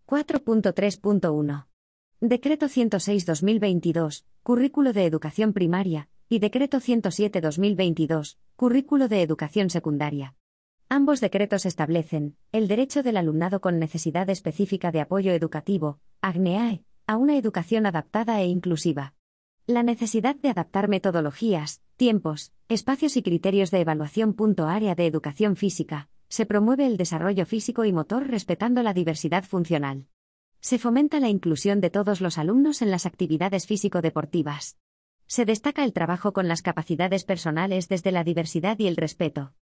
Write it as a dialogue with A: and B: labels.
A: 4.3.1. Decreto 106/2022, Currículo de Educación Primaria, y Decreto 107/2022, Currículo de Educación Secundaria. Ambos decretos establecen el derecho del alumnado con necesidad específica de apoyo educativo, AGNEAE, a una educación adaptada e inclusiva. La necesidad de adaptar metodologías, tiempos, espacios y criterios de evaluación. Área de educación física. Se promueve el desarrollo físico y motor respetando la diversidad funcional. Se fomenta la inclusión de todos los alumnos en las actividades físico-deportivas. Se destaca el trabajo con las capacidades personales desde la diversidad y el respeto.